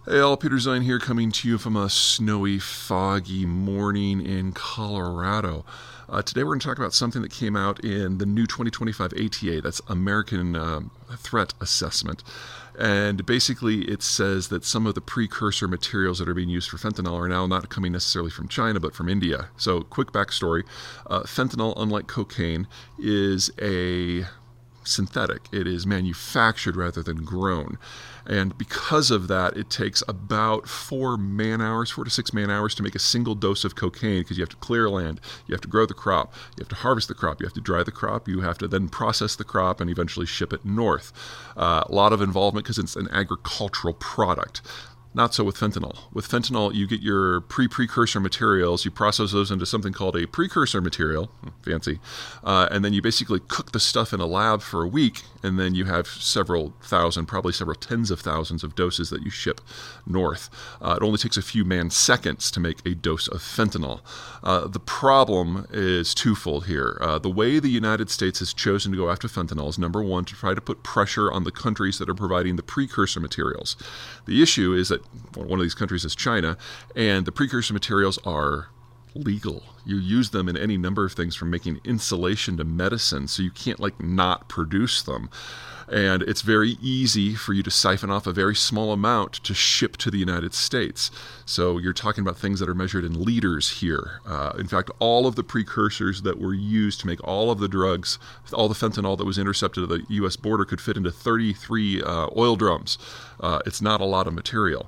Hey all, Peter Zine here coming to you from a snowy, foggy morning in Colorado. Today we're going to talk about something that came out in the new 2025 ATA, that's American Threat Assessment. And basically it says that some of the precursor materials that are being used for fentanyl are now not coming necessarily from China, but from India. So quick backstory, fentanyl, unlike cocaine, is a synthetic. It is manufactured rather than grown. And because of that, it takes about 4 to 6 man hours to make a single dose of cocaine, because you have to clear land, you have to grow the crop, you have to harvest the crop, you have to dry the crop, you have to then process the crop and eventually ship it north. A lot of involvement because it's an agricultural product. Not so with fentanyl. With fentanyl, you get your precursor materials, you process those into something called a precursor material, fancy, and then you basically cook the stuff in a lab for a week, and then you have several thousand, probably several tens of thousands of doses that you ship north. It only takes a few man-seconds to make a dose of fentanyl. The problem is twofold here. The way the United States has chosen to go after fentanyl is, number one, to try to put pressure on the countries that are providing the precursor materials. The issue is that one of these countries is China, and the precursor materials are legal. You use them in any number of things, from making insulation to medicine, so you can't not produce them. And it's very easy for you to siphon off a very small amount to ship to the United States. So you're talking about things that are measured in liters here. In fact, all of the precursors that were used to make all of the drugs, all the fentanyl that was intercepted at the U.S. border could fit into 33 oil drums. It's not a lot of material.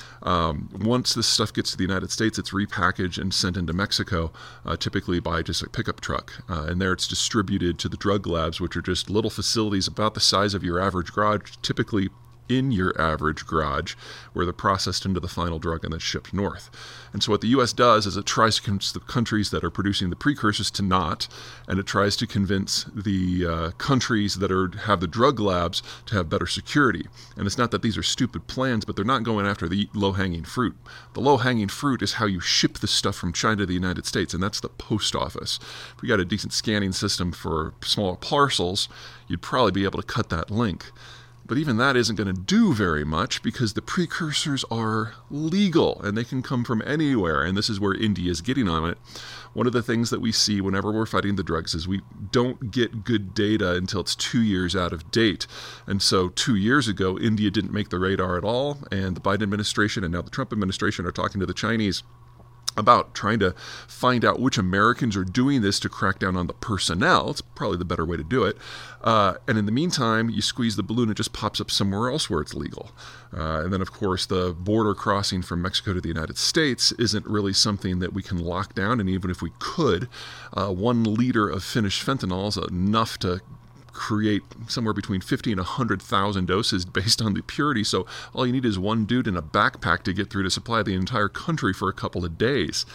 Once this stuff gets to the United States, it's repackaged and sent into Mexico, typically by just a pickup truck. And there it's distributed to the drug labs, which are just little facilities about the size of your average garage, typically in your average garage, where they're processed into the final drug and then shipped north. And so what the U.S. does is it tries to convince the countries that are producing the precursors to not, and it tries to convince the countries that have the drug labs to have better security. And it's not that these are stupid plans, but they're not going after the low-hanging fruit. The low-hanging fruit is how you ship the stuff from China to the United States, and that's the post office. If we got a decent scanning system for smaller parcels, you'd probably be able to cut that link. But even that isn't going to do very much, because the precursors are legal and they can come from anywhere. And this is where India is getting on it. One of the things that we see whenever we're fighting the drugs is we don't get good data until it's 2 years out of date. And so 2 years ago, India didn't make the radar at all. And the Biden administration and now the Trump administration are talking to the Chinese about trying to find out which Americans are doing this to crack down on the personnel. It's probably the better way to do it. And in the meantime, you squeeze the balloon, it just pops up somewhere else where it's legal. And then, of course, the border crossing from Mexico to the United States isn't really something that we can lock down. And even if we could, 1 liter of finished fentanyl is enough to create somewhere between 50 and 100,000 doses based on the purity. So all you need is one dude in a backpack to get through to supply the entire country for a couple of days.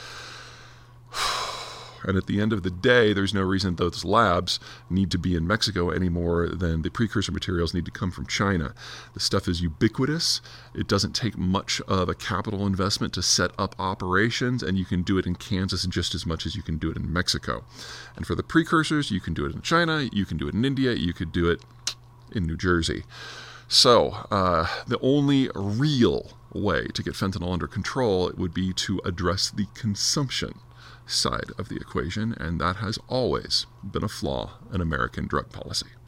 And at the end of the day, there's no reason those labs need to be in Mexico any more than the precursor materials need to come from China. The stuff is ubiquitous. It doesn't take much of a capital investment to set up operations, and you can do it in Kansas just as much as you can do it in Mexico. And for the precursors, you can do it in China, you can do it in India, you could do it in New Jersey. So the only real way to get fentanyl under control would be to address the consumption side of the equation, and that has always been a flaw in American drug policy.